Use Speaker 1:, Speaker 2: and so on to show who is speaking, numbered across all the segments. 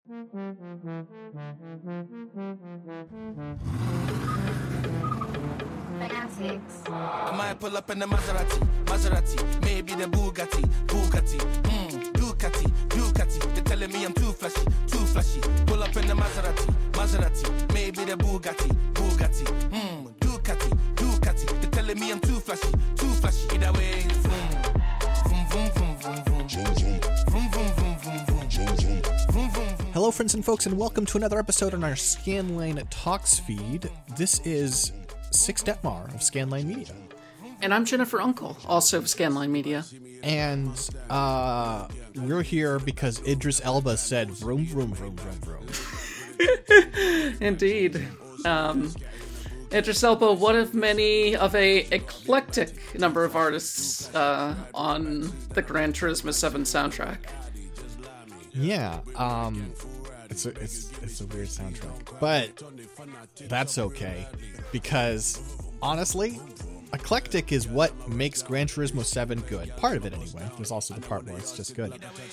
Speaker 1: I might pull up in the Maserati, maybe the Bugatti, Ducati. They're telling me I'm too flashy. Pull up in the Maserati, maybe the Bugatti, Ducati. They're telling me I'm too flashy. Either way, vroom, vroom, vroom, vroom, vroom, vroom, vroom, vroom, vroom, vroom, vroom, vroom.
Speaker 2: Hello, friends and folks, and welcome to another episode on our Scanline Talks feed. This is Six Detmar of Scanline Media.
Speaker 3: And I'm Jennifer Uncle, also of Scanline Media.
Speaker 2: And we're here because Idris Elba said vroom, vroom, vroom, vroom, vroom.
Speaker 3: Indeed. Idris Elba, one of many of a eclectic number of artists on the Gran Turismo 7 soundtrack.
Speaker 2: Yeah, it's a weird soundtrack, but that's okay, because honestly, eclectic is what makes Gran Turismo 7 good. Part of it, anyway. There's also the part where it's just good.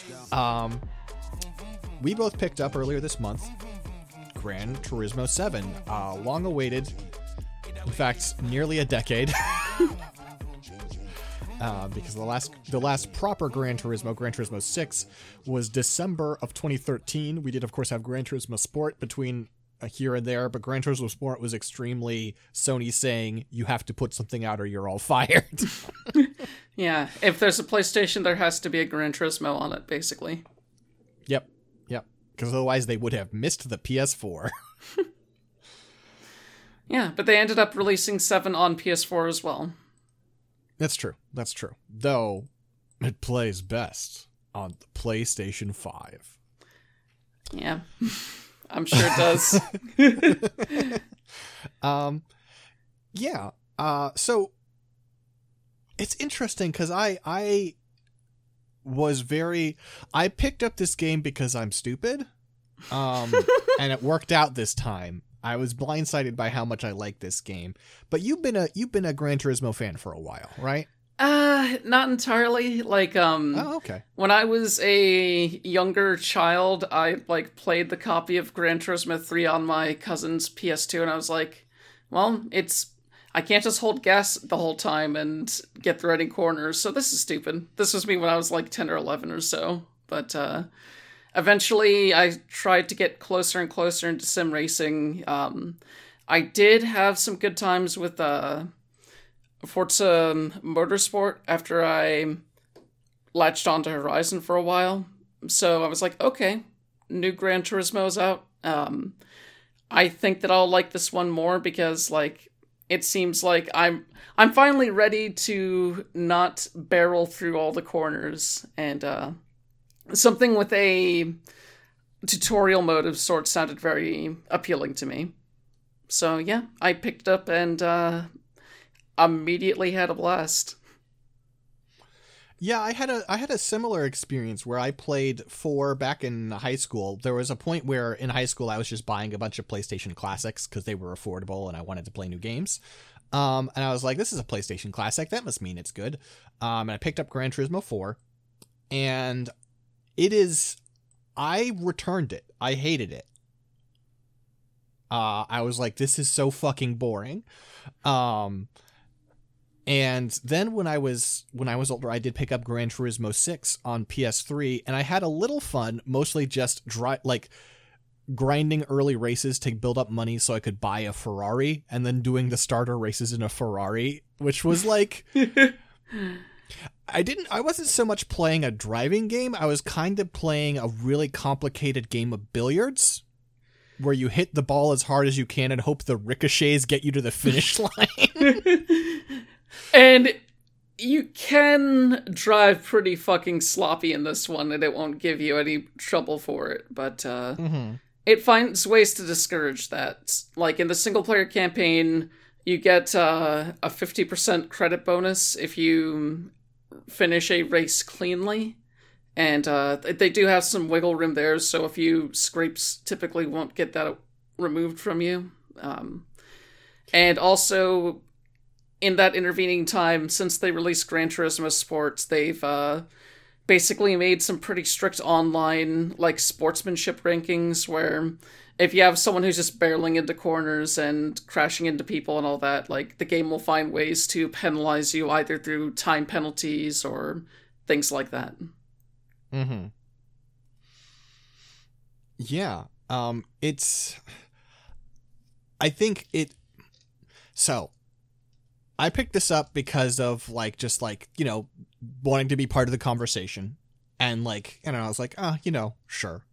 Speaker 2: We both picked up earlier this month Gran Turismo 7, long awaited. In fact, nearly a decade. Because the last proper Gran Turismo 6, was December of 2013. We did, of course, have Gran Turismo Sport between here and there, but Gran Turismo Sport was extremely Sony saying, you have to put something out or you're all fired.
Speaker 3: Yeah, if there's a PlayStation, there has to be a Gran Turismo on it, basically.
Speaker 2: Yep. Because otherwise they would have missed the PS4.
Speaker 3: Yeah, but they ended up releasing 7 on PS4 as well.
Speaker 2: That's true. Though, it plays best on the PlayStation 5.
Speaker 3: Yeah, I'm sure it does.
Speaker 2: Yeah. So, it's interesting because I picked up this game because I'm stupid. And it worked out this time. I was blindsided by how much I like this game. But you've been a Gran Turismo fan for a while, right?
Speaker 3: Not entirely.
Speaker 2: Oh, okay. When
Speaker 3: I was a younger child, I played the copy of Gran Turismo 3 on my cousin's PS2, and I was like, well, I can't just hold gas the whole time and get through any corners, so this is stupid. This was me when I was 10 or 11 or so. But eventually I tried to get closer and closer into sim racing. I did have some good times with Forza Motorsport after I latched onto Horizon for a while. So I was like, okay, new Gran Turismo is out. I think that I'll like this one more because it seems like I'm finally ready to not barrel through all the corners, and something with a tutorial mode of sorts sounded very appealing to me. So yeah, I picked up and immediately had a blast.
Speaker 2: Yeah, I had a similar experience where I played 4 back in high school. There was a point where in high school I was just buying a bunch of PlayStation Classics because they were affordable and I wanted to play new games. And I was like, this is a PlayStation Classic. That must mean it's good. And I picked up Gran Turismo 4. And I returned it. I hated it. I was like, this is so fucking boring. And then when I was older, I did pick up Gran Turismo 6 on PS3, and I had a little fun, mostly just grinding early races to build up money so I could buy a Ferrari, and then doing the starter races in a Ferrari, which was I wasn't so much playing a driving game, I was kind of playing a really complicated game of billiards, where you hit the ball as hard as you can and hope the ricochets get you to the finish line.
Speaker 3: And you can drive pretty fucking sloppy in this one, and it won't give you any trouble for it, but it finds ways to discourage that. In the single-player campaign, you get a 50% credit bonus if you finish a race cleanly, and they do have some wiggle room there, so a few scrapes typically won't get that removed from you. And also, in that intervening time, since they released Gran Turismo Sports, they've basically made some pretty strict online, like, sportsmanship rankings where if you have someone who's just barreling into corners and crashing into people and all that, like, the game will find ways to penalize you either through time penalties or things like that.
Speaker 2: Mm-hmm. Yeah. It's... I think it... So, I picked this up because of, like, just, like, you know, wanting to be part of the conversation. And, like, I don't know, I was like, you know, sure.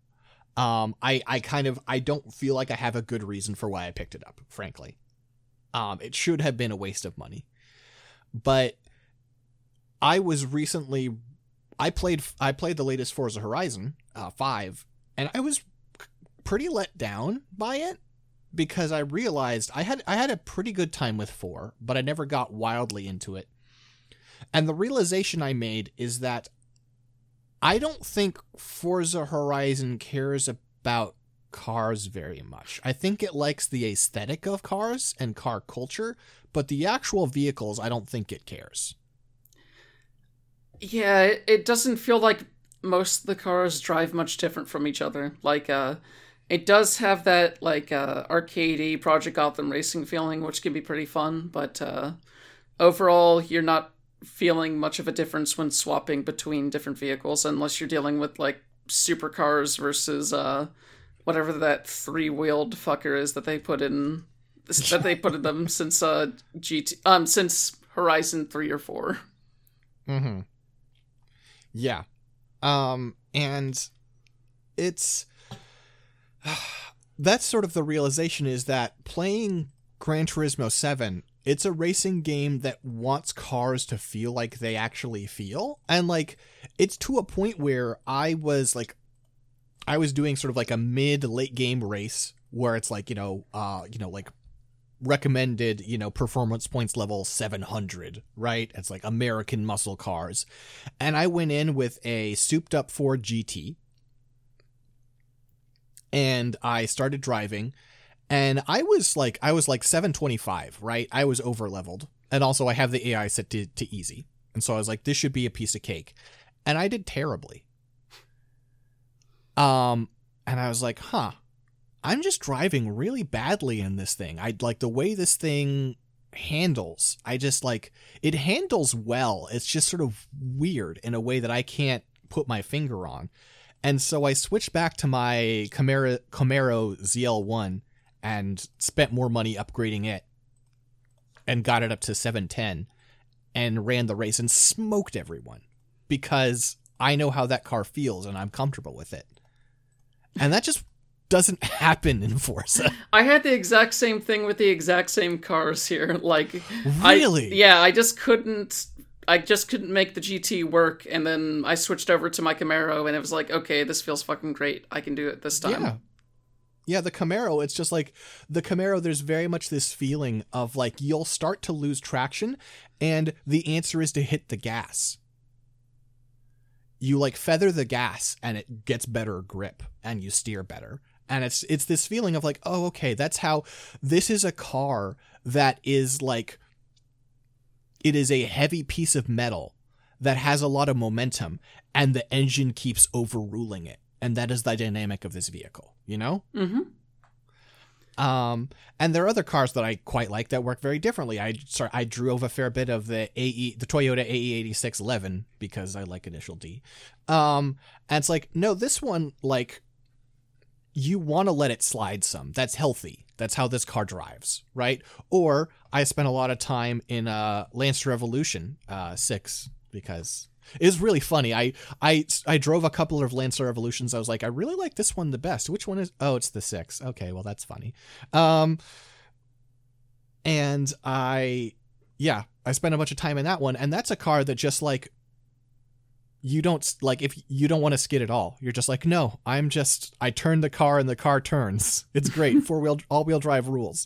Speaker 2: I don't feel like I have a good reason for why I picked it up, frankly. It should have been a waste of money. But I was recently... I played the latest Forza Horizon 5, and I was pretty let down by it because I realized I had a pretty good time with 4, but I never got wildly into it. And the realization I made is that I don't think Forza Horizon cares about cars very much. I think it likes the aesthetic of cars and car culture, but the actual vehicles, I don't think it cares.
Speaker 3: Yeah, it doesn't feel like most of the cars drive much different from each other. Like, it does have that, like, arcadey Project Gotham racing feeling, which can be pretty fun, but overall, you're not feeling much of a difference when swapping between different vehicles, unless you're dealing with, like, supercars versus whatever that 3-wheeled fucker is that they put in them since since Horizon 3 or 4.
Speaker 2: Mm-hmm. Yeah. And it's that's sort of the realization, is that playing Gran Turismo 7, it's a racing game that wants cars to feel like they actually feel. And, like, it's to a point where I was doing sort of like a mid-late game race where it's like, like recommended, performance points level 700, right? It's like American muscle cars. And I went in with a souped up Ford GT. And I started driving, and I was like 725, right? I was over leveled. And also I have the AI set to easy. And so I was like, this should be a piece of cake. And I did terribly. And I was like, I'm just driving really badly in this thing. I like the way this thing handles. I just like, it handles well. It's just sort of weird in a way that I can't put my finger on. And so I switched back to my Camaro ZL1 and spent more money upgrading it and got it up to 710 and ran the race and smoked everyone because I know how that car feels and I'm comfortable with it. And that just doesn't happen in Forza.
Speaker 3: I had the exact same thing with the exact same cars here. Like,
Speaker 2: really?
Speaker 3: I just couldn't make the GT work, and then I switched over to my Camaro, and it was like, okay, this feels fucking great. I can do it this time.
Speaker 2: Yeah, the Camaro, it's just like, the Camaro, there's very much this feeling of, like, you'll start to lose traction, and the answer is to hit the gas. You, like, feather the gas, and it gets better grip, and you steer better. And it's this feeling of, like, oh, okay, that's how, this is a car that is, like, it is a heavy piece of metal that has a lot of momentum, and the engine keeps overruling it. And that is the dynamic of this vehicle, you know?
Speaker 3: Mm-hmm.
Speaker 2: And there are other cars that I quite like that work very differently. I drove a fair bit of the Toyota AE86 Levin because I like Initial D. And it's like, no, this one, like, you want to let it slide some. That's healthy. That's how this car drives, right? Or I spent a lot of time in Lancer Evolution 6 because it was really funny. I drove a couple of Lancer Evolutions. I was like, I really like this one the best. Which one is? Oh, it's the 6. Okay, well, that's funny. And I spent a bunch of time in that one, and that's a car that just, like, you don't, like, if you don't want to skid at all, you're just like, no, I turn the car and the car turns. It's great. All-wheel drive rules.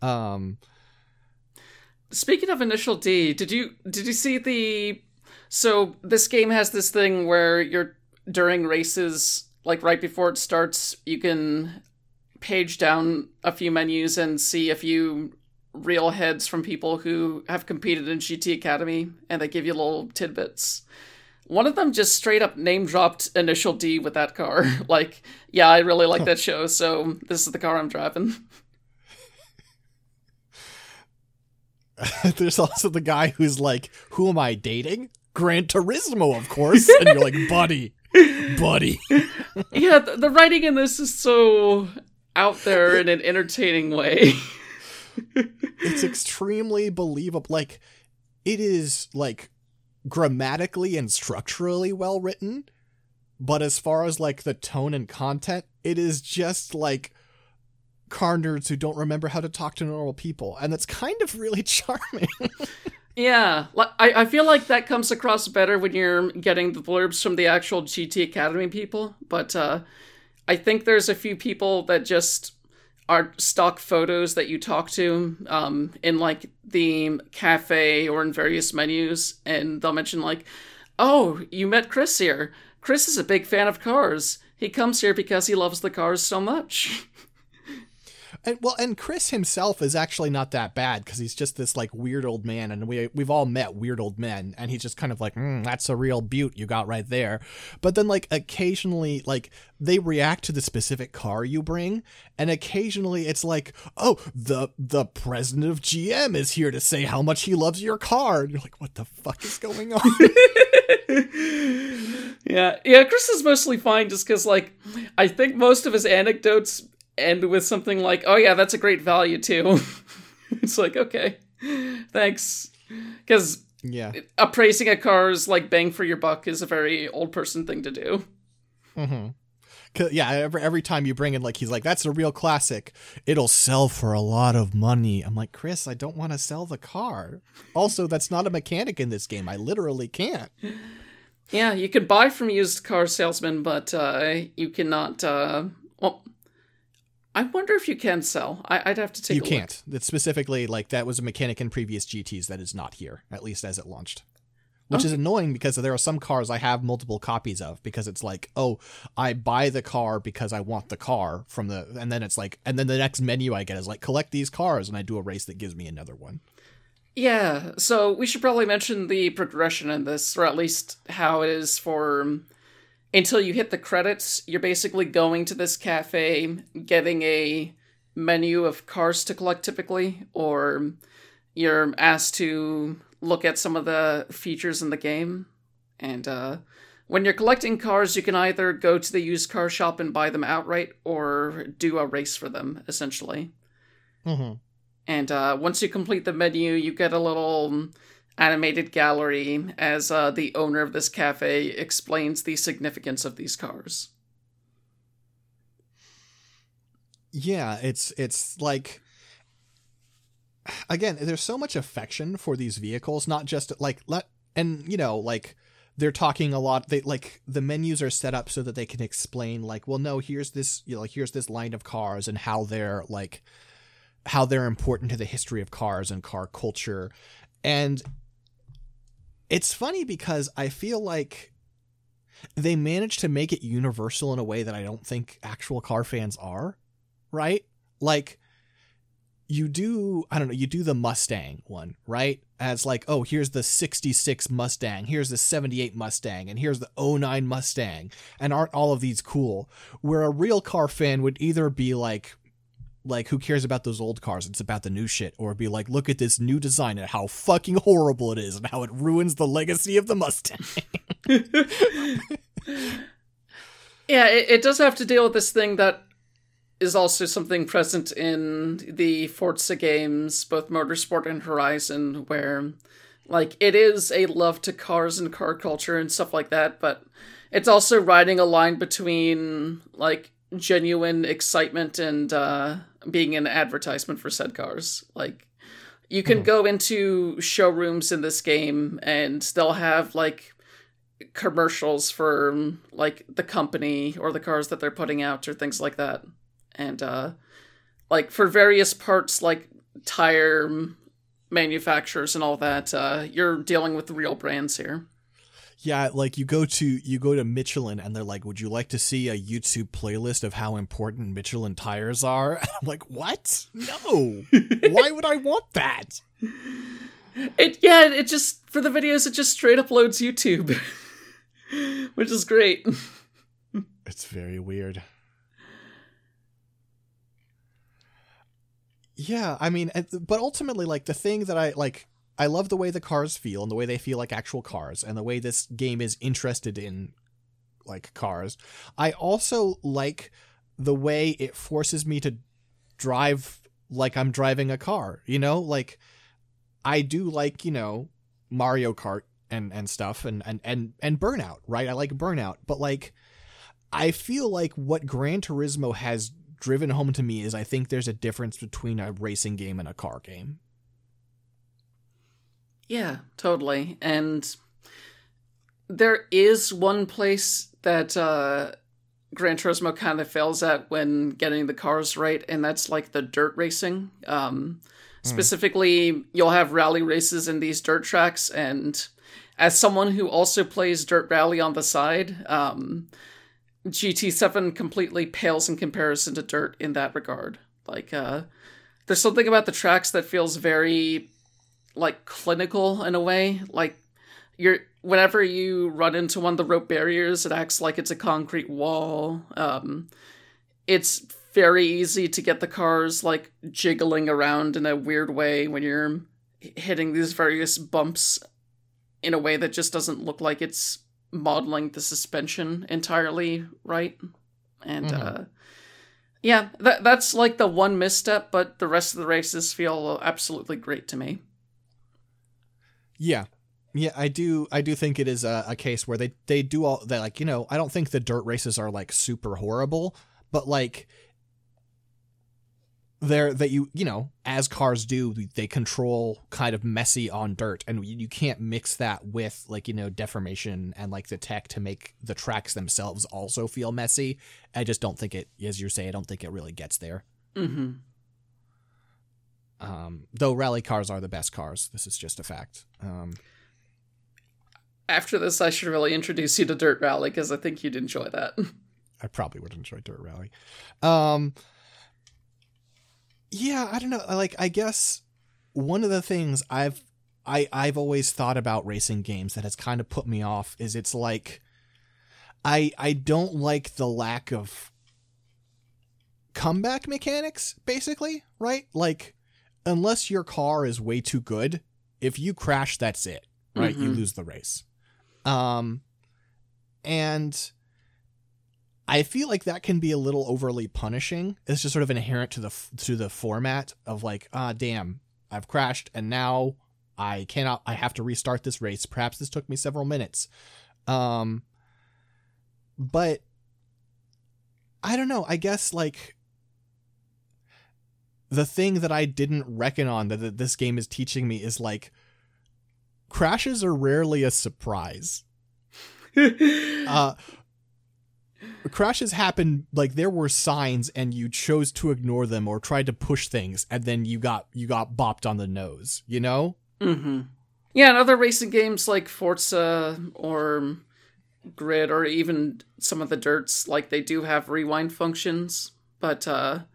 Speaker 3: Speaking of Initial D, did you see so this game has this thing where you're, during races, like right before it starts, you can page down a few menus and see a few real heads from people who have competed in GT Academy, and they give you little tidbits. One of them just straight up name dropped Initial D with that car. Like, yeah, I really like that show, so this is the car I'm driving.
Speaker 2: There's also the guy who's like, who am I dating? Gran Turismo, of course. And you're like, buddy.
Speaker 3: Yeah, the writing in this is so out there in an entertaining way.
Speaker 2: It's extremely believable. Like, it is, like, grammatically and structurally well written, but as far as, like, the tone and content, it is just, like, car nerds who don't remember how to talk to normal people, and that's kind of really charming.
Speaker 3: Yeah, I feel like that comes across better when you're getting the blurbs from the actual GT Academy people, but I think there's a few people that just are stock photos that you talk to in, like, the cafe or in various menus, and they'll mention, like, oh, you met Chris here. Chris is a big fan of cars. He comes here because he loves the cars so much.
Speaker 2: And Chris himself is actually not that bad, because he's just this, like, weird old man, and we've all met weird old men, and he's just kind of like, that's a real beaut you got right there. But then, like, occasionally, like, they react to the specific car you bring, and occasionally it's like, oh, the president of GM is here to say how much he loves your car. And you're like, what the fuck is going on?
Speaker 3: Yeah, Chris is mostly fine just because, like, I think most of his anecdotes end with something like, oh yeah, that's a great value too. It's like, okay, thanks. Because appraising a car's, like, bang for your buck is a very old person thing to do.
Speaker 2: Mm-hmm. Yeah, every time you bring in, like, he's like, that's a real classic. It'll sell for a lot of money. I'm like, Chris, I don't want to sell the car. Also, that's not a mechanic in this game. I literally can't.
Speaker 3: Yeah, you can buy from used car salesmen, but you cannot, well, I wonder if you can sell. I'd have to take a look. You can't.
Speaker 2: It's specifically, like, that was a mechanic in previous GTs that is not here, at least as it launched. Which is annoying, because there are some cars I have multiple copies of, because it's like, oh, I buy the car because I want the car and then it's like, and then the next menu I get is like, collect these cars, and I do a race that gives me another one.
Speaker 3: Yeah, so we should probably mention the progression in this, or at least how it is for... Until you hit the credits, you're basically going to this cafe, getting a menu of cars to collect typically, or you're asked to look at some of the features in the game. And when you're collecting cars, you can either go to the used car shop and buy them outright, or do a race for them, essentially.
Speaker 2: Mm-hmm.
Speaker 3: And once you complete the menu, you get a little animated gallery as the owner of this cafe explains the significance of these cars.
Speaker 2: Yeah, it's like, again, there's so much affection for these vehicles, not just like, and you know, like, they're talking a lot. They, like, the menus are set up so that they can explain, like, well, no, here's this, you know, like, here's this line of cars and how they're important to the history of cars and car culture. And it's funny because I feel like they managed to make it universal in a way that I don't think actual car fans are, right? Like, you do the Mustang one, right? As like, oh, here's the 66 Mustang, here's the 78 Mustang, and here's the 09 Mustang. And aren't all of these cool? Where a real car fan would either be like, who cares about those old cars? It's about the new shit. Or be like, look at this new design and how fucking horrible it is and how it ruins the legacy of the Mustang.
Speaker 3: Yeah, it does have to deal with this thing that is also something present in the Forza games, both Motorsport and Horizon, where, like, it is a love to cars and car culture and stuff like that, but it's also riding a line between, like, genuine excitement and being an advertisement for said cars. Like, you can go into showrooms in this game and they'll have, like, commercials for, like, the company or the cars that they're putting out or things like that. And like, for various parts, like tire manufacturers and all that, you're dealing with real brands here.
Speaker 2: Yeah, like, you go to Michelin and they're like, would you like to see a YouTube playlist of how important Michelin tires are? I'm like, what? No. Why would I want that?
Speaker 3: It just, for the videos, it just straight up loads YouTube. Which is great.
Speaker 2: It's very weird. Yeah, I mean, but ultimately, like, the thing that I love the way the cars feel and the way they feel like actual cars and the way this game is interested in, like, cars. I also like the way it forces me to drive like I'm driving a car, you know? Like, I do like, you know, Mario Kart and stuff and Burnout, right? I like Burnout, but, like, I feel like what Gran Turismo has driven home to me is I think there's a difference between a racing game and a car game.
Speaker 3: Yeah, totally. And there is one place that Gran Turismo kind of fails at when getting the cars right, and that's like the dirt racing. Specifically, you'll have rally races in these dirt tracks, and as someone who also plays Dirt Rally on the side, GT7 completely pales in comparison to Dirt in that regard. Like, there's something about the tracks that feels very, like, clinical in a way. Like, whenever you run into one of the rope barriers, it acts like it's a concrete wall. It's very easy to get the cars, like, jiggling around in a weird way when you're hitting these various bumps in a way that just doesn't look like it's modeling the suspension entirely right. And yeah, that's like the one misstep, but the rest of the races feel absolutely great to me.
Speaker 2: Yeah, I do think it is a case where they do all that. Like, you know, I don't think the dirt races are like super horrible, but like you know, as cars do, they control kind of messy on dirt, and you can't mix that with, like, you know, deformation and like the tech to make the tracks themselves also feel messy. I just don't think it, as you say, I don't think it really gets there.
Speaker 3: Mm-hmm.
Speaker 2: Though rally cars are the best cars. This is just a fact.
Speaker 3: After this, I should really introduce you to Dirt Rally, because I think you'd enjoy that.
Speaker 2: I probably would enjoy Dirt Rally. Yeah, I don't know. Like, I guess one of the things I've always thought about racing games that has kind of put me off is it's like I don't like the lack of comeback mechanics, basically, right? Like, unless your car is way too good, if you crash, that's it, right? Mm-hmm. You lose the race. And I feel like that can be a little overly punishing. It's just sort of inherent to the format of like, damn, I've crashed and now I have to restart this race. Perhaps this took me several minutes. But I don't know. I guess like the thing that I didn't reckon on that this game is teaching me is like crashes are rarely a surprise. Crashes happen, like there were signs and you chose to ignore them or tried to push things and then you got bopped on the nose, you know?
Speaker 3: Mm-hmm. Yeah, and other racing games like Forza or Grid or even some of the Dirts, like they do have rewind functions, but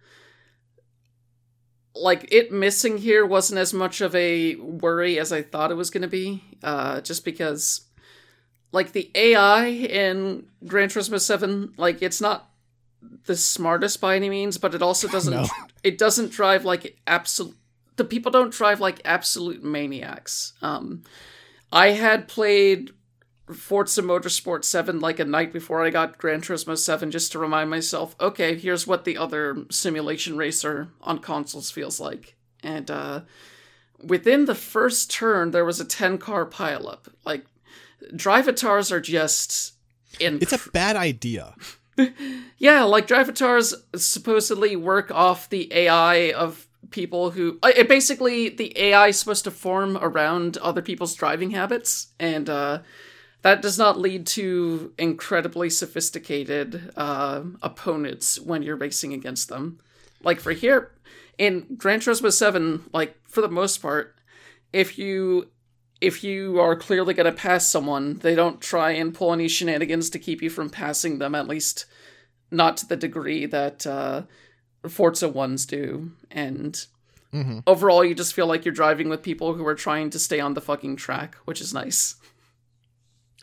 Speaker 3: like it missing here wasn't as much of a worry as I thought it was going to be, just because like the AI in Gran Turismo 7, like it's not the smartest by any means, but it also doesn't, no. It doesn't drive like the people don't drive like absolute maniacs. I had played Forza Motorsport 7 like a night before I got Gran Turismo 7 just to remind myself, okay, here's what the other simulation racer on consoles feels like. And within the first turn, there was a 10-car pileup. Like, drivatars are just
Speaker 2: it's a bad idea.
Speaker 3: Yeah, like drivatars supposedly work off the AI of people who basically the AI is supposed to form around other people's driving habits, and that does not lead to incredibly sophisticated opponents when you're racing against them. Like for here in Gran Turismo 7, like for the most part, if you are clearly going to pass someone, they don't try and pull any shenanigans to keep you from passing them, at least not to the degree that Forza ones do. And overall, you just feel like you're driving with people who are trying to stay on the fucking track, which is nice.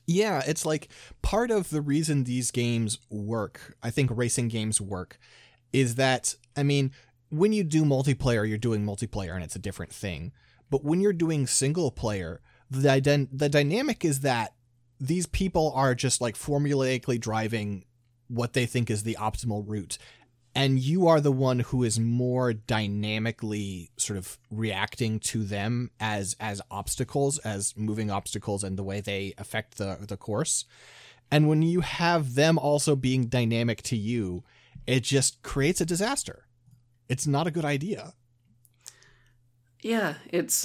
Speaker 2: Yeah, it's like part of the reason these games work, I think racing games work, is that, I mean, when you do multiplayer, you're doing multiplayer and it's a different thing. But when you're doing single player, the dynamic is that these people are just like formulaically driving what they think is the optimal route. And you are the one who is more dynamically sort of reacting to them as obstacles, as moving obstacles and the way they affect the course. And when you have them also being dynamic to you, it just creates a disaster. It's not a good idea.
Speaker 3: Yeah, it's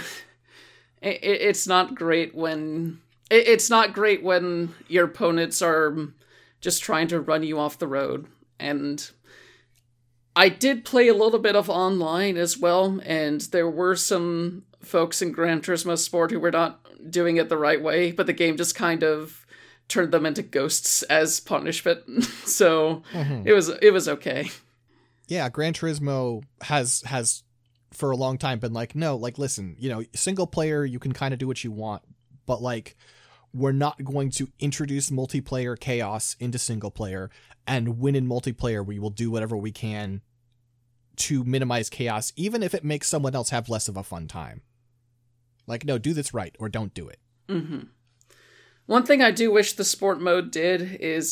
Speaker 3: not great when it's not great when your opponents are just trying to run you off the road. And I did play a little bit of online as well, and there were some folks in Gran Turismo Sport who were not doing it the right way, but the game just kind of turned them into ghosts as punishment. So it was okay.
Speaker 2: Yeah, Gran Turismo has for a long time been like, no, like, listen, you know, single player, you can kind of do what you want, but like, we're not going to introduce multiplayer chaos into single player, and win in multiplayer, we will do whatever we can to minimize chaos, even if it makes someone else have less of a fun time. Like, no, do this right, or don't do it.
Speaker 3: Mm-hmm. One thing I do wish the sport mode did is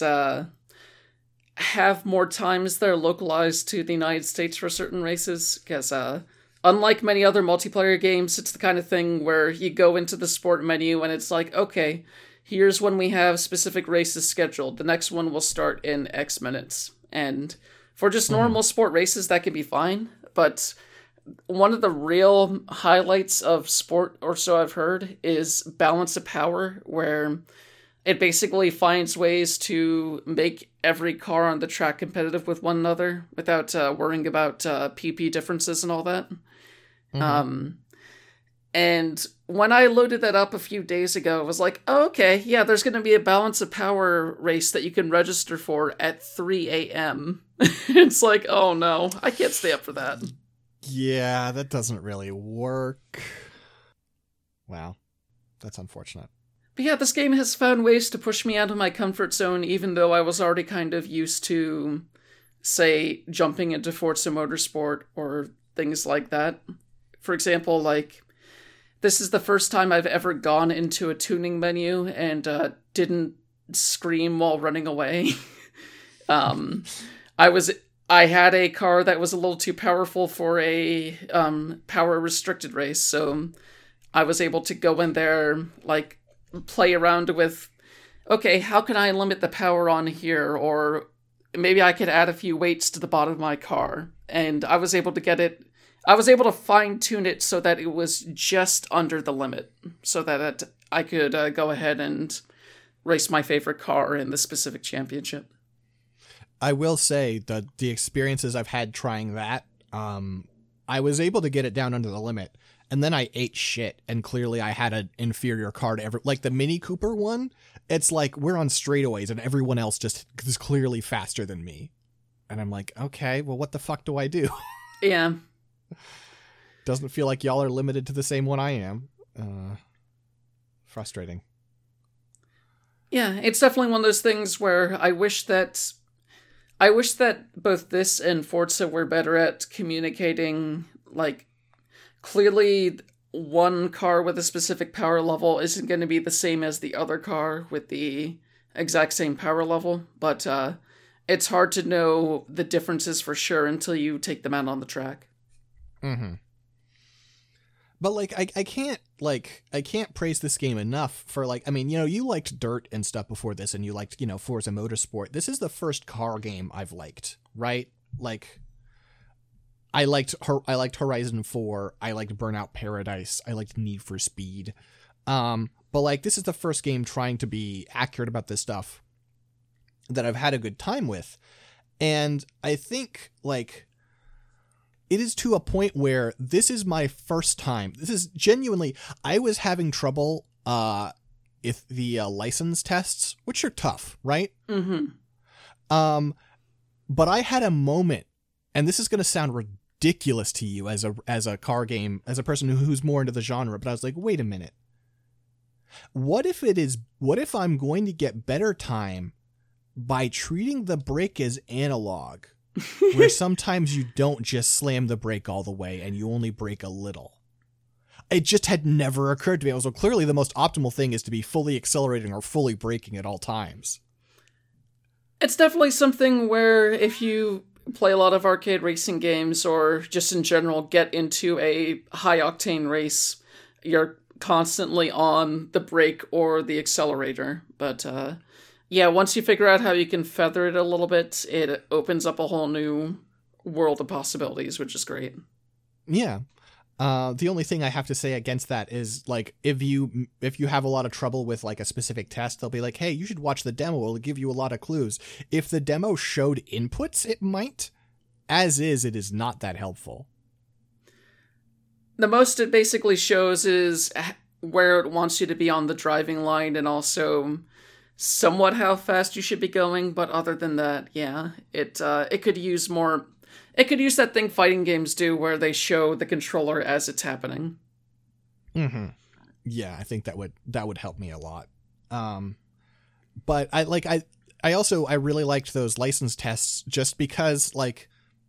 Speaker 3: have more times that are localized to the United States for certain races, because unlike many other multiplayer games, it's the kind of thing where you go into the sport menu and it's like, okay, here's when we have specific races scheduled. The next one will start in X minutes. And for just normal sport races, that can be fine. But one of the real highlights of sport, or so I've heard, is Balance of Power, where it basically finds ways to make every car on the track competitive with one another without worrying about PP differences and all that. And when I loaded that up a few days ago, I was like, oh, okay, yeah, there's going to be a Balance of Power race that you can register for at 3 a.m. It's like, oh no, I can't stay up for that.
Speaker 2: Yeah, that doesn't really work. Wow, that's unfortunate.
Speaker 3: But yeah, this game has found ways to push me out of my comfort zone, even though I was already kind of used to, say, jumping into Forza Motorsport or things like that. For example, like, this is the first time I've ever gone into a tuning menu and didn't scream while running away. I had a car that was a little too powerful for a power restricted race, so I was able to go in there, like, play around with, okay, how can I limit the power on here? Or maybe I could add a few weights to the bottom of my car. And I was able to fine-tune it so that it was just under the limit, so that I could go ahead and race my favorite car in the specific championship.
Speaker 2: I will say that the experiences I've had trying that, I was able to get it down under the limit, and then I ate shit, and clearly I had an inferior car to like the Mini Cooper one. It's like we're on straightaways, and everyone else just is clearly faster than me. And I'm like, okay, well, what the fuck do I do?
Speaker 3: Yeah.
Speaker 2: Doesn't feel like y'all are limited to the same one I am. Frustrating.
Speaker 3: Yeah, it's definitely one of those things where I wish that both this and Forza were better at communicating, like, clearly one car with a specific power level isn't going to be the same as the other car with the exact same power level, but it's hard to know the differences for sure until you take them out on the track.
Speaker 2: Mm-hmm. But, like, I can't praise this game enough for, like, I mean, you know, you liked Dirt and stuff before this, and you liked, you know, Forza Motorsport. This is the first car game I've liked, right? Like, I liked Horizon 4, I liked Burnout Paradise, I liked Need for Speed. But, like, this is the first game trying to be accurate about this stuff that I've had a good time with. And I think, like, it is to a point where this is my first time. This is genuinely, I was having trouble if the license tests, which are tough, right?
Speaker 3: Mm-hmm.
Speaker 2: But I had a moment, and this is going to sound ridiculous to you as a car game, as a person who's more into the genre, but I was like, wait a minute. What if I'm going to get better time by treating the brake as analog, where sometimes you don't just slam the brake all the way and you only brake a little? It just had never occurred to me. So clearly the most optimal thing is to be fully accelerating or fully braking at all times.
Speaker 3: It's definitely something where if you play a lot of arcade racing games or just in general get into a high-octane race, you're constantly on the brake or the accelerator. But yeah, once you figure out how you can feather it a little bit, it opens up a whole new world of possibilities, which is great.
Speaker 2: Yeah. The only thing I have to say against that is, like, if you have a lot of trouble with, like, a specific test, they'll be like, hey, you should watch the demo. It'll give you a lot of clues. If the demo showed inputs, it might. As is, it is not that helpful.
Speaker 3: The most it basically shows is where it wants you to be on the driving line and also somewhat how fast you should be going. But other than that, yeah, it could use more... It could use that thing fighting games do where they show the controller as it's happening.
Speaker 2: Mm-hmm. Yeah, I think that would help me a lot. But I really liked those license tests just because, like,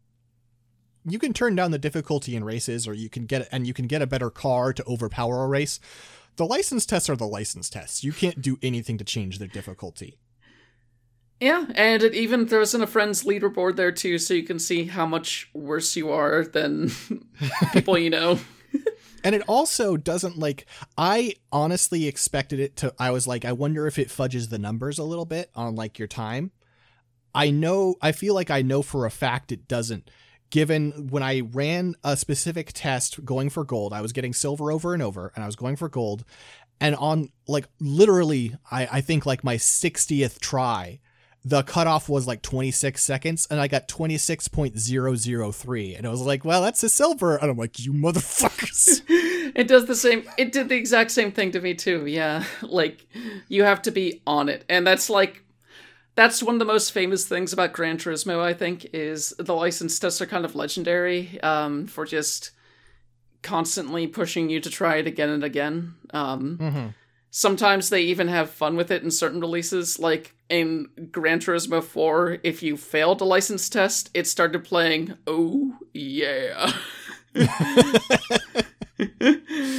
Speaker 2: you can turn down the difficulty in races, or you can get a better car to overpower a race. The license tests are the license tests. You can't do anything to change their difficulty.
Speaker 3: Yeah, and it even throws in a friend's leaderboard there too, so you can see how much worse you are than people you know.
Speaker 2: And it also doesn't, like, I honestly expected it to, I was like, I wonder if it fudges the numbers a little bit on, like, your time. I feel like I know for a fact it doesn't. Given when I ran a specific test going for gold, I was getting silver over and over, and I was going for gold. And on, like, literally, I think, like, my 60th try, the cutoff was like 26 seconds, and I got 26.003. And I was like, well, that's a silver. And I'm like, you motherfuckers.
Speaker 3: It does the same. It did the exact same thing to me too. Yeah. Like, you have to be on it. And that's one of the most famous things about Gran Turismo, I think, is the license tests are kind of legendary for just constantly pushing you to try it again and again. Mm-hmm. Sometimes they even have fun with it in certain releases. Like in Gran Turismo 4, if you failed a license test, it started playing, oh, yeah. But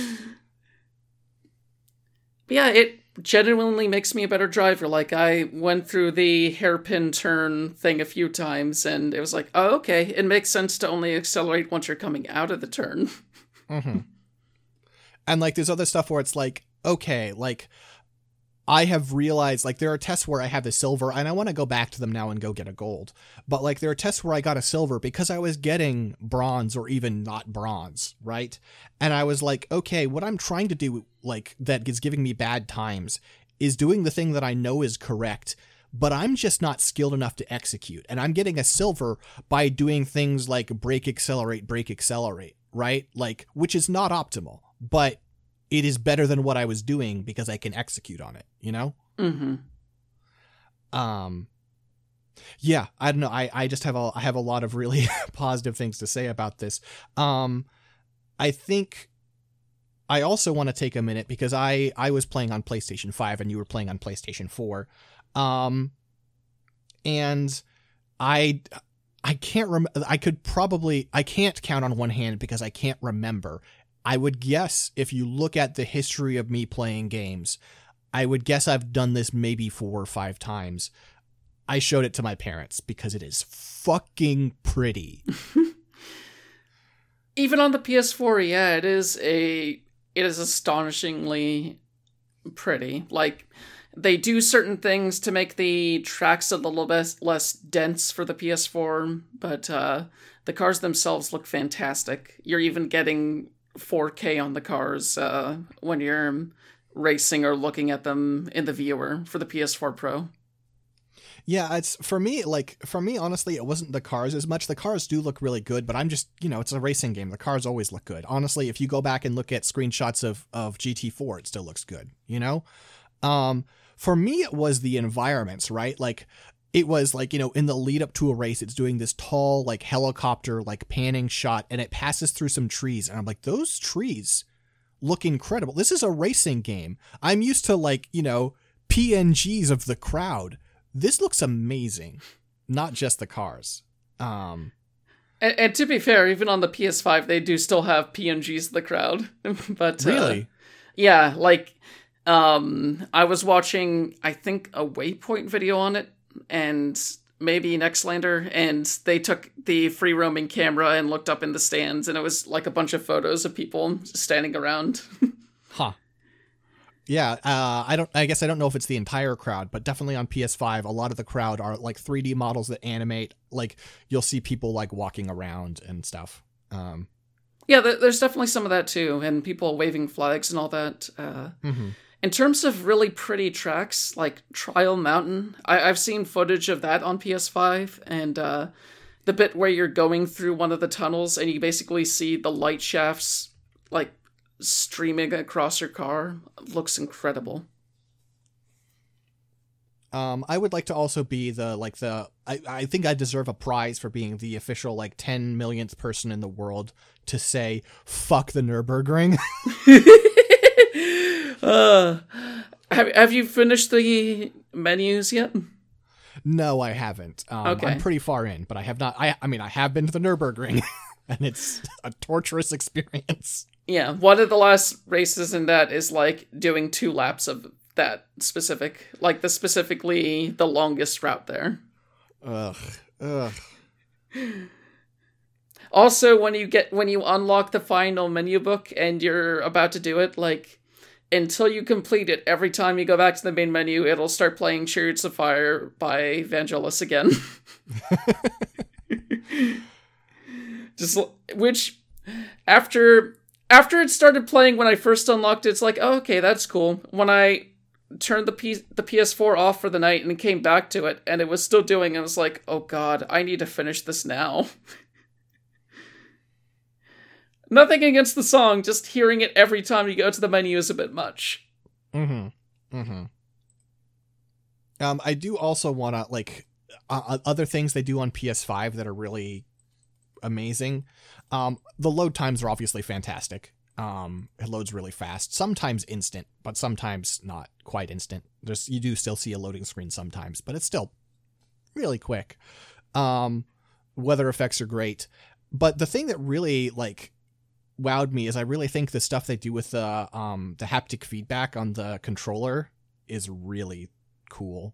Speaker 3: yeah, it genuinely makes me a better driver. Like, I went through the hairpin turn thing a few times, and it was like, oh, okay, it makes sense to only accelerate once you're coming out of the turn.
Speaker 2: Mm-hmm. And, like, there's other stuff where it's like, okay, like, I have realized, like, there are tests where I have the silver, and I want to go back to them now and go get a gold. But, like, there are tests where I got a silver because I was getting bronze or even not bronze, right? And I was like, okay, what I'm trying to do, like, that is giving me bad times is doing the thing that I know is correct, but I'm just not skilled enough to execute. And I'm getting a silver by doing things like brake, accelerate, right? Like, which is not optimal, but it is better than what I was doing because I can execute on it, you know?
Speaker 3: Mm-hmm.
Speaker 2: Yeah, I don't know. I just have a lot of really positive things to say about this. I think I also want to take a minute because I was playing on PlayStation 5 and you were playing on PlayStation 4. And I can't remember. I can't count on one hand because I can't remember. I would guess if you look at the history of me playing games, I would guess I've done this maybe 4 or 5 times. I showed it to my parents because it is fucking pretty.
Speaker 3: Even on the PS4, yeah, it is astonishingly pretty. Like, they do certain things to make the tracks a little bit less dense for the PS4, but the cars themselves look fantastic. You're even getting 4K on the cars when you're racing or looking at them in the viewer for the PS4 Pro.
Speaker 2: Yeah, it's for me, honestly, it wasn't the cars as much. The cars do look really good, but I'm just, it's a racing game. The cars always look good. Honestly, if you go back and look at screenshots of GT4, it still looks good, For me, it was the environments, right? Like, it was like, in the lead up to a race, it's doing this tall, like, helicopter, like, panning shot, and it passes through some trees. And I'm like, those trees look incredible. This is a racing game. I'm used to like, you know, PNGs of the crowd. This looks amazing. Not just the cars.
Speaker 3: And to be fair, even on the PS5, they do still have PNGs of the crowd. But
Speaker 2: really?
Speaker 3: Yeah, like I was watching, I think, a Waypoint video on it, and maybe Nextlander, and they took the free roaming camera and looked up in the stands, and it was like a bunch of photos of people standing around.
Speaker 2: Huh. Yeah, I guess I don't know if it's the entire crowd, but definitely on PS5, a lot of the crowd are like 3D models that animate. Like you'll see people like walking around and stuff.
Speaker 3: Yeah, there's definitely some of that too, and people waving flags and all that. In terms of really pretty tracks, like Trial Mountain, I've seen footage of that on PS5, and the bit where you're going through one of the tunnels and you basically see the light shafts like streaming across your car looks incredible.
Speaker 2: I would like to also be I think I deserve a prize for being the official like 10 millionth person in the world to say fuck the Nürburgring.
Speaker 3: Have you finished the menus yet?
Speaker 2: No, I haven't.
Speaker 3: Okay.
Speaker 2: I'm pretty far in, but I have not. I mean, I have been to the Nürburgring, and it's a torturous experience.
Speaker 3: Yeah, one of the last races in that is like doing 2 laps of that specific, like specifically the longest route there.
Speaker 2: Ugh.
Speaker 3: Also, when you unlock the final menu book and you're about to do it, like until you complete it, every time you go back to the main menu, it'll start playing Chariots of Fire by Vangelis again. Which after it started playing when I first unlocked it, it's like, oh, okay, that's cool. When I turned the PS4 off for the night and came back to it, and it was still doing it, I was like, oh god, I need to finish this now. Nothing against the song, just hearing it every time you go to the menu is a bit much.
Speaker 2: I do also want to, like, other things they do on PS5 that are really amazing. The load times are obviously fantastic. It loads really fast, sometimes instant, but sometimes not quite instant. You do still see a loading screen sometimes, but it's still really quick. Weather effects are great, but the thing that really like wowed me is I really think the stuff they do with the haptic feedback on the controller is really cool.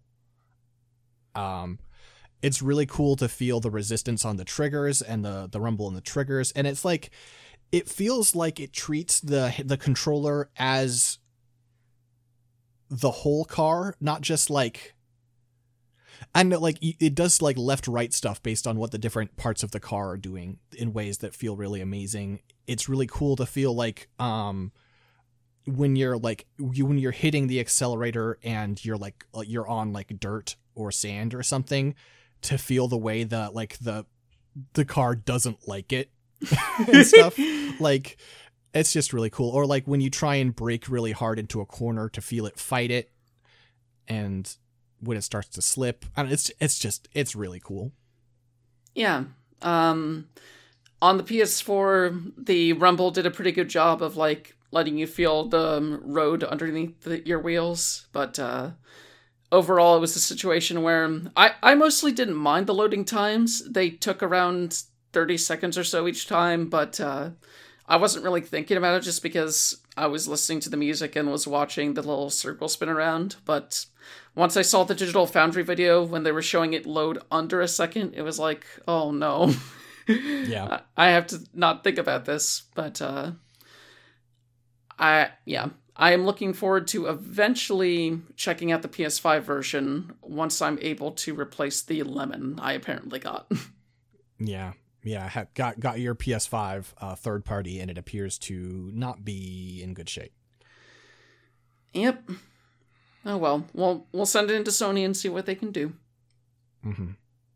Speaker 2: It's really cool to feel the resistance on the triggers and the rumble in the triggers, and it's like it feels like it treats the controller as the whole car, not just like, I know, like it does like left right stuff based on what the different parts of the car are doing in ways that feel really amazing. It's really cool to feel like when you're hitting the accelerator and you're on like dirt or sand or something, to feel the way that like the car doesn't like it and stuff. Like it's just really cool. Or like when you try and brake really hard into a corner, to feel it fight it, and when it starts to slip, I don't know, it's really cool.
Speaker 3: Yeah. On the PS4, the rumble did a pretty good job of like letting you feel the road underneath your wheels, but overall it was a situation where I mostly didn't mind the loading times. They took around 30 seconds or so each time, but I wasn't really thinking about it just because I was listening to the music and was watching the little circle spin around. But once I saw the Digital Foundry video when they were showing it load under a second, it was like, oh no.
Speaker 2: Yeah.
Speaker 3: I have to not think about this, but I am looking forward to eventually checking out the PS5 version once I'm able to replace the Lemon I apparently got.
Speaker 2: Yeah. Yeah, got your PS5 third party, and it appears to not be in good shape.
Speaker 3: Yep. Oh well, we'll send it into Sony and see what they can do.
Speaker 2: Mm-hmm.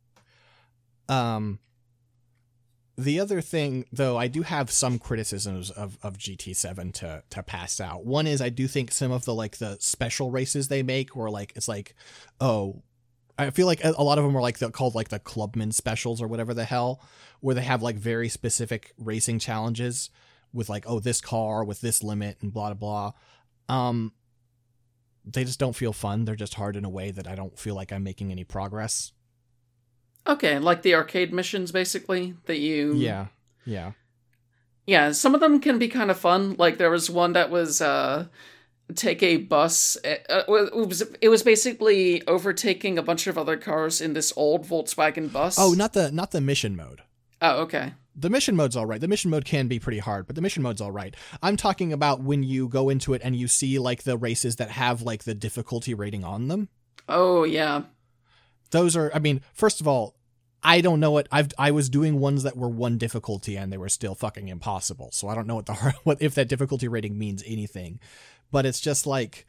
Speaker 2: The other thing, though, I do have some criticisms of GT7 to pass out. One is I do think some of the special races they make, or like it's like, oh, I feel like a lot of them are like called like the Clubman specials or whatever the hell, where they have like very specific racing challenges with like, oh, this car with this limit and blah, blah, blah. They just don't feel fun. They're just hard in a way that I don't feel like I'm making any progress.
Speaker 3: Okay, like the arcade missions, basically, that you...
Speaker 2: Yeah.
Speaker 3: Yeah, some of them can be kind of fun. Like, there was one that was, take a bus. It was basically overtaking a bunch of other cars in this old Volkswagen bus.
Speaker 2: Oh, not the mission mode.
Speaker 3: Oh, okay.
Speaker 2: The mission mode's all right. The mission mode can be pretty hard, but the mission mode's all right. I'm talking about when you go into it and you see like the races that have like the difficulty rating on them.
Speaker 3: Oh, yeah.
Speaker 2: Those are, I mean, first of all, I don't know what I was doing ones that were 1 difficulty and they were still fucking impossible. So I don't know what if that difficulty rating means anything, but it's just like,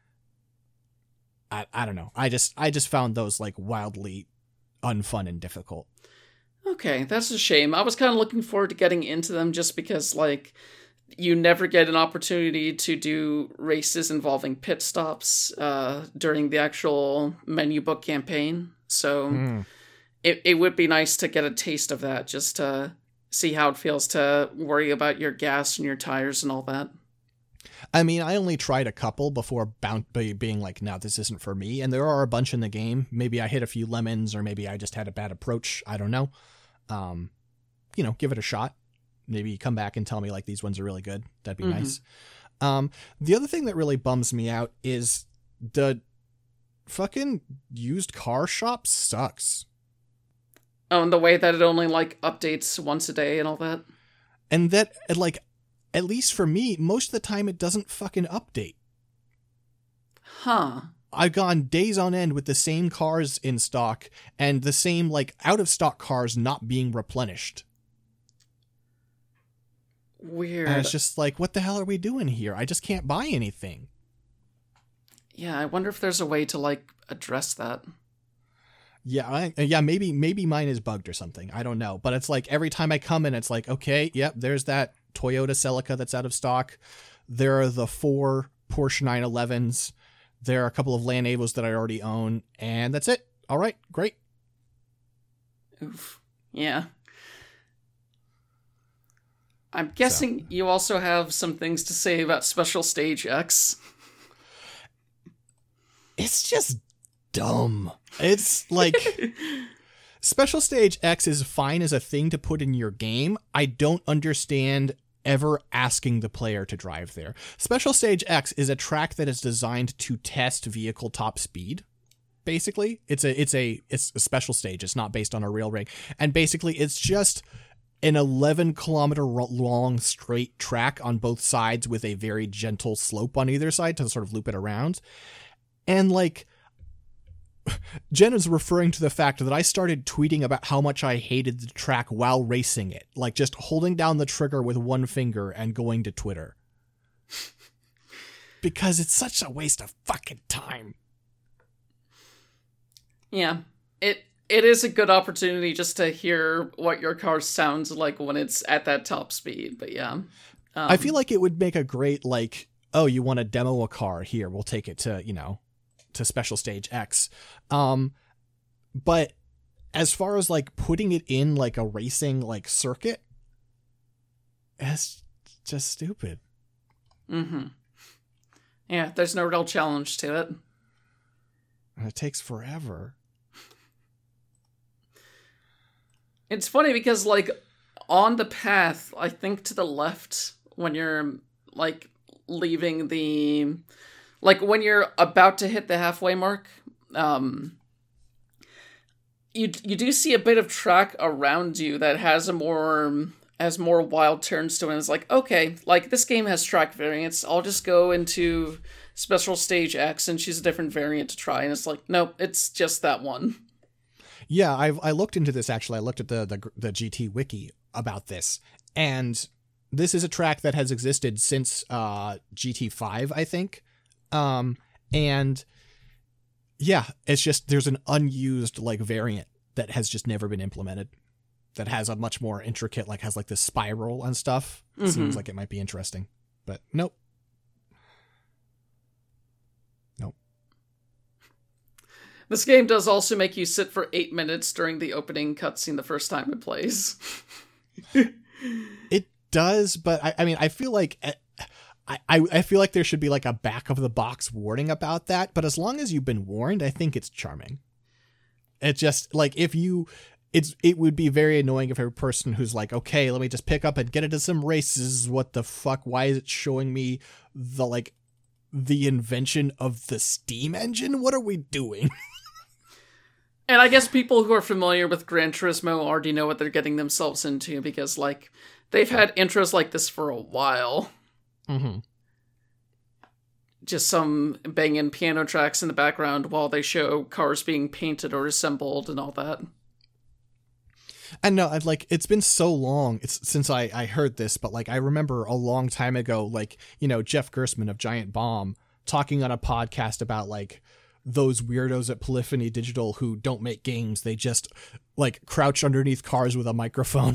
Speaker 2: I don't know. I just found those like wildly unfun and difficult.
Speaker 3: Okay, that's a shame. I was kind of looking forward to getting into them just because, like, you never get an opportunity to do races involving pit stops during the actual menu book campaign. So it would be nice to get a taste of that, just to see how it feels to worry about your gas and your tires and all that.
Speaker 2: I mean, I only tried a couple before being like, no, this isn't for me. And there are a bunch in the game. Maybe I hit a few lemons, or maybe I just had a bad approach. I don't know. Give it a shot. Maybe you come back and tell me like these ones are really good. That'd be nice. The other thing that really bums me out is the fucking used car shop sucks.
Speaker 3: Oh, and the way that it only like updates once a day and all that.
Speaker 2: And that like, at least for me, most of the time it doesn't fucking update.
Speaker 3: Huh.
Speaker 2: I've gone days on end with the same cars in stock and the same like out of stock cars not being replenished.
Speaker 3: Weird.
Speaker 2: And it's just like, what the hell are we doing here? I just can't buy anything.
Speaker 3: Yeah, I wonder if there's a way to like address that.
Speaker 2: Yeah, maybe mine is bugged or something. I don't know. But it's like every time I come in, it's like, okay, yep, there's that Toyota Celica that's out of stock. There are the 4 Porsche 911s. There are a couple of Land Avos that I already own, and that's it. All right, great.
Speaker 3: Oof. Yeah. I'm guessing you also have some things to say about Special Stage X.
Speaker 2: It's just dumb. It's like Special Stage X is fine as a thing to put in your game. I don't understand ever asking the player to drive there. Special Stage X is a track that is designed to test vehicle top speed. Basically, it's a special stage. It's not based on a real ring. And basically it's just an 11-kilometer long straight track on both sides with a very gentle slope on either side to sort of loop it around. And like, Jen is referring to the fact that I started tweeting about how much I hated the track while racing it. Like just holding down the trigger with one finger and going to Twitter. Because it's such a waste of fucking time.
Speaker 3: Yeah. It is a good opportunity just to hear what your car sounds like when it's at that top speed, but yeah.
Speaker 2: I feel like it would make a great, like, oh, you want to demo a car? Here, we'll take it to, to Special Stage X. But as far as like putting it in like a racing like circuit, it's just stupid.
Speaker 3: Mm-hmm. Yeah, there's no real challenge to it.
Speaker 2: And it takes forever.
Speaker 3: It's funny because like on the path, I think to the left when you're like leaving the, like when you're about to hit the halfway mark, you do see a bit of track around you that has more wild turns to it. And it's like, okay, like this game has track variants. I'll just go into Special Stage X and choose a different variant to try. And it's like, nope, it's just that one.
Speaker 2: Yeah, I looked into this actually. I looked at the GT wiki about this, and this is a track that has existed since GT5, I think. And yeah, it's just there's an unused like variant that has just never been implemented. That has a much more intricate, like has like this spiral and stuff. Mm-hmm. Seems like it might be interesting, but nope.
Speaker 3: This game does also make you sit for 8 minutes during the opening cutscene the first time it plays.
Speaker 2: does, but I mean, I feel like I feel like there should be like a back of the box warning about that. But as long as you've been warned, I think it's charming. It just like it would be very annoying if a person who's like, okay, let me just pick up and get into some races. What the fuck? Why is it showing me the invention of the steam engine? What are we doing?
Speaker 3: And I guess people who are familiar with Gran Turismo already know what they're getting themselves into because, like, they've had intros like this for a while.
Speaker 2: Mm-hmm.
Speaker 3: Just some banging piano tracks in the background while they show cars being painted or assembled and all that.
Speaker 2: And no, it's been so long since I heard this, but like I remember a long time ago, like, you know, Jeff Gerstmann of Giant Bomb talking on a podcast about like those weirdos at Polyphony Digital who don't make games. They just like crouch underneath cars with a microphone.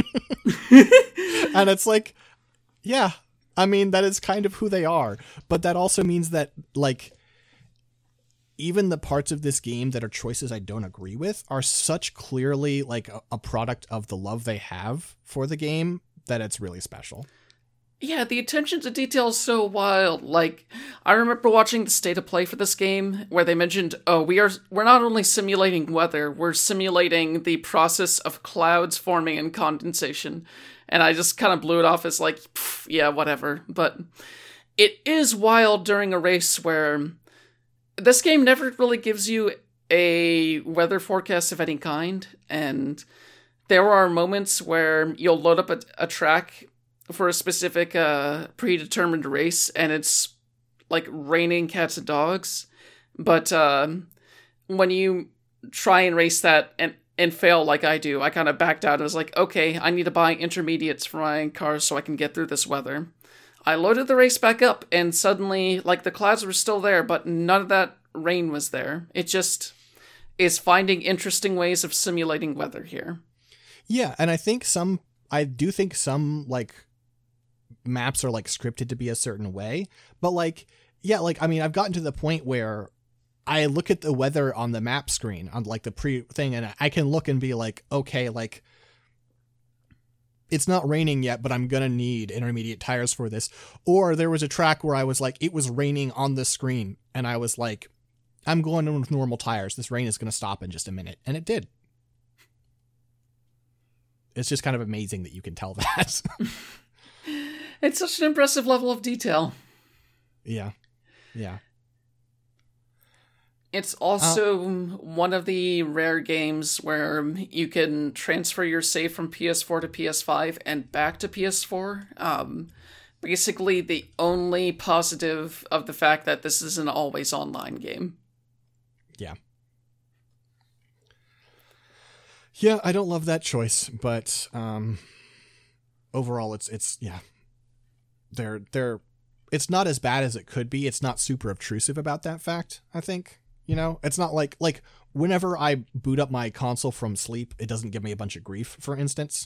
Speaker 2: And it's like, yeah, I mean, that is kind of who they are. But that also means that like even the parts of this game that are choices I don't agree with are such clearly like a product of the love they have for the game that it's really special.
Speaker 3: Yeah, the attention to detail is so wild. Like, I remember watching the state of play for this game where they mentioned, oh, we're not only simulating weather, we're simulating the process of clouds forming and condensation. And I just kind of blew it off as like, yeah, whatever. But it is wild during a race where this game never really gives you a weather forecast of any kind. And there are moments where you'll load up a track for a specific predetermined race, and it's like raining cats and dogs. But when you try and race that and fail like I do, I kind of backed out. I was like, okay, I need to buy intermediates for my car so I can get through this weather. I loaded the race back up, and suddenly, like, the clouds were still there, but none of that rain was there. It just is finding interesting ways of simulating weather here.
Speaker 2: Yeah, and I do think some like maps are like scripted to be a certain way, but like, yeah, like, I mean, I've gotten to the point where I look at the weather on the map screen on like the pre thing, and I can look and be like, okay, like it's not raining yet, but I'm going to need intermediate tires for this. Or there was a track where I was like, it was raining on the screen, and I was like, I'm going in with normal tires. This rain is going to stop in just a minute. And it did. It's just kind of amazing that you can tell that.
Speaker 3: It's such an impressive level of detail.
Speaker 2: Yeah. Yeah.
Speaker 3: It's also one of the rare games where you can transfer your save from PS4 to PS5 and back to PS4. Basically, the only positive of the fact that this is an always online game.
Speaker 2: Yeah. Yeah, I don't love that choice, but overall, it's yeah. It's not as bad as it could be. It's not super obtrusive about that fact, I think. You know, it's not like whenever I boot up my console from sleep, it doesn't give me a bunch of grief, for instance.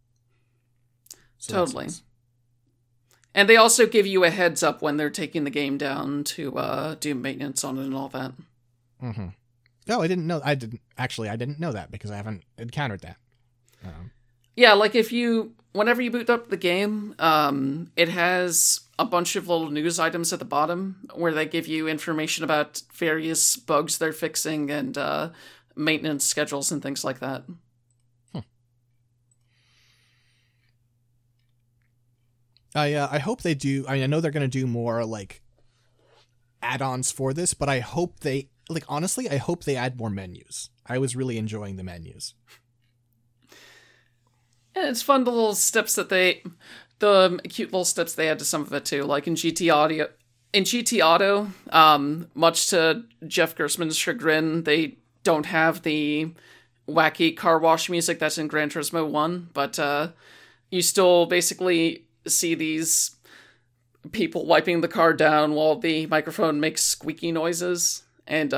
Speaker 2: So
Speaker 3: totally. And they also give you a heads up when they're taking the game down to do maintenance on it and all that.
Speaker 2: Mm-hmm. Oh, I didn't know that because I haven't encountered that.
Speaker 3: Yeah, like whenever you boot up the game, it has a bunch of little news items at the bottom where they give you information about various bugs they're fixing and maintenance schedules and things like that.
Speaker 2: I hope they do. I mean, I know they're going to do more like add-ons for this, but I hope honestly, I hope they add more menus. I was really enjoying the menus.
Speaker 3: And it's fun, the little steps the cute little steps they add to some of it too, like in GT Auto, much to Jeff Gerstmann's chagrin, they don't have the wacky car wash music that's in Gran Turismo 1, but you still basically see these people wiping the car down while the microphone makes squeaky noises. And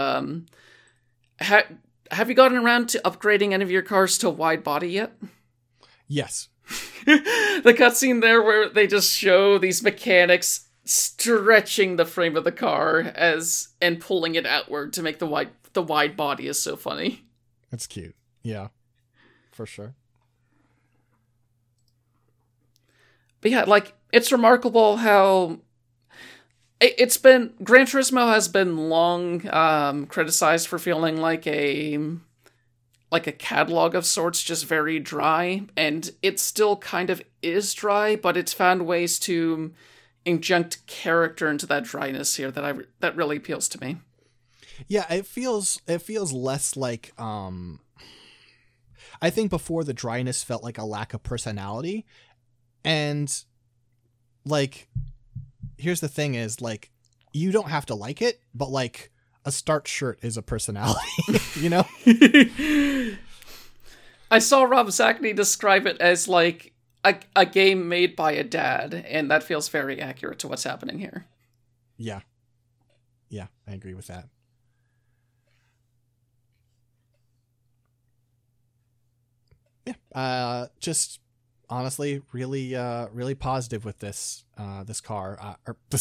Speaker 3: have you gotten around to upgrading any of your cars to wide body yet?
Speaker 2: Yes.
Speaker 3: The cutscene there where they just show these mechanics stretching the frame of the car and pulling it outward to make the wide body is so funny.
Speaker 2: That's cute. Yeah, for sure.
Speaker 3: But yeah, like, it's remarkable how it's been... Gran Turismo has been long criticized for feeling like a catalog of sorts, just very dry, and it still kind of is dry, but it's found ways to inject character into that dryness here that really appeals to me.
Speaker 2: Yeah, it feels less like I think before the dryness felt like a lack of personality, and like here's the thing is like you don't have to like it, but like a start shirt is a personality, you know?
Speaker 3: I saw Rob Zacny describe it as like a game made by a dad, and that feels very accurate to what's happening here.
Speaker 2: Yeah. Yeah, I agree with that. Yeah. Just honestly, really positive with this car.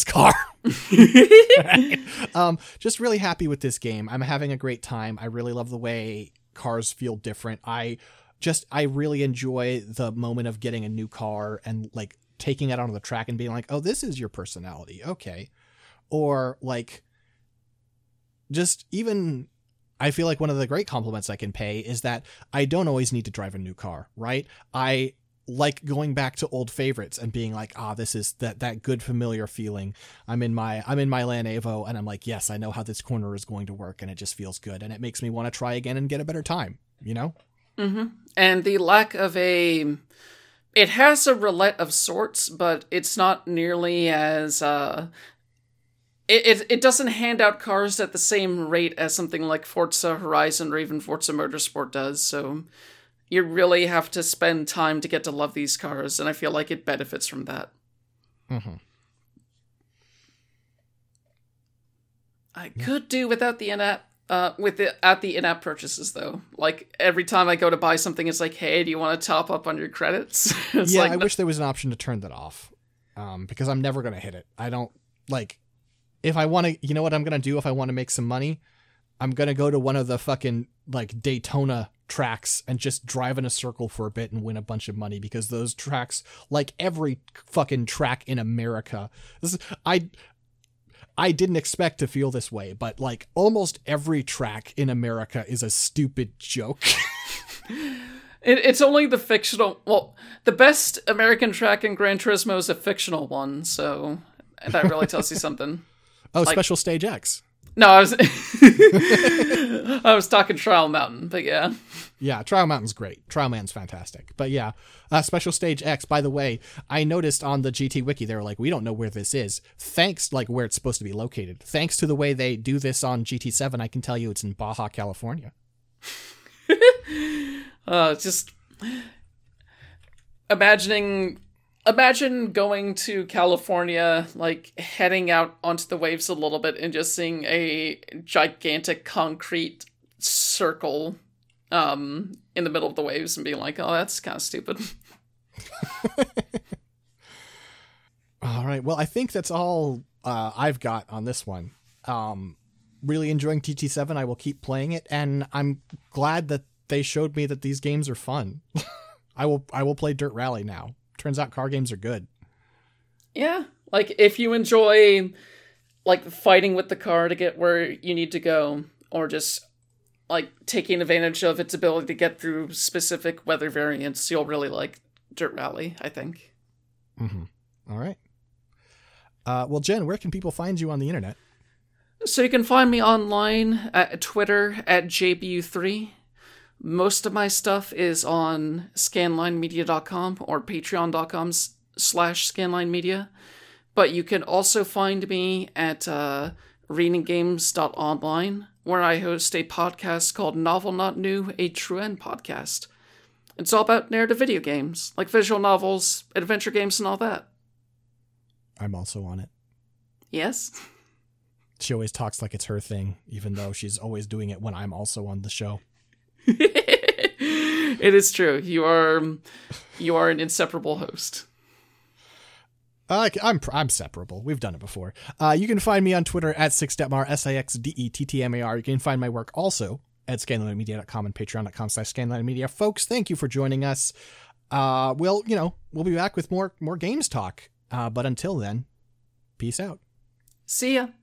Speaker 2: Just really happy with this game. I'm having a great time. I really love the way cars feel different. I really enjoy the moment of getting a new car and like taking it onto the track and being like, oh, this is your personality. Okay. Or like, just even, I feel like one of the great compliments I can pay is that I don't always need to drive a new car, right? I like going back to old favorites and being like, this is that good familiar feeling. I'm in my Land Evo and I'm like, yes, I know how this corner is going to work, and it just feels good, and it makes me want to try again and get a better time, you know?
Speaker 3: Mm-hmm. And the lack of it has a roulette of sorts, but it's not nearly as it doesn't hand out cars at the same rate as something like Forza Horizon or even Forza Motorsport does, so you really have to spend time to get to love these cars, and I feel like it benefits from that.
Speaker 2: Mm-hmm.
Speaker 3: I could do without the in-app in-app purchases, though. Like, every time I go to buy something, it's like, hey, do you want to top up on your credits?
Speaker 2: Yeah, like, I wish there was an option to turn that off, because I'm never going to hit it. I don't, like, if I want to, you know what I'm going to do if I want to make some money? I'm going to go to one of the fucking, like, Daytona tracks and just drive in a circle for a bit and win a bunch of money, because those tracks, like every fucking track in America, I didn't expect to feel this way, but like almost every track in America is a stupid joke.
Speaker 3: It's only the fictional, well, the best American track in Gran Turismo is a fictional one, so that really tells you something.
Speaker 2: Oh, like, Special Stage X.
Speaker 3: No, I was talking Trial Mountain, but yeah.
Speaker 2: Yeah, Trial Mountain's great. Trial Mountain's fantastic. But yeah, Special Stage X, by the way, I noticed on the GT Wiki, they were like, we don't know where this is. Thanks, like, where it's supposed to be located. Thanks to the way they do this on GT7, I can tell you it's in Baja, California.
Speaker 3: Just Imagine going to California, like, heading out onto the waves a little bit and just seeing a gigantic concrete circle in the middle of the waves and being like, oh, that's kind of stupid.
Speaker 2: All right. Well, I think that's all I've got on this one. Really enjoying GT7. I will keep playing it, and I'm glad that they showed me that these games are fun. I will play Dirt Rally now. Turns out car games are good.
Speaker 3: Yeah. Like, if you enjoy, like, fighting with the car to get where you need to go, or just, like, taking advantage of its ability to get through specific weather variants, you'll really like Dirt Rally, I think.
Speaker 2: Mm-hmm. All right. Well, Jen, where can people find you on the internet?
Speaker 3: So you can find me online at Twitter at JBU3. Most of my stuff is on scanlinemedia.com or patreon.com/scanlinemedia. But you can also find me at arenagames.online, where I host a podcast called Novel Not New, a True End podcast. It's all about narrative video games, like visual novels, adventure games, and all that.
Speaker 2: I'm also on it.
Speaker 3: Yes?
Speaker 2: She always talks like it's her thing, even though she's always doing it when I'm also on the show.
Speaker 3: It is true. You are an inseparable host.
Speaker 2: I'm separable. We've done it before. You can find me on Twitter at Sixdettmar, SIXDETTMAR. You can find my work also at scanlinemedia.com and patreon.com/scanlinemedia. Folks, thank you for joining us. we'll be back with more games talk. But until then, peace out.
Speaker 3: See ya.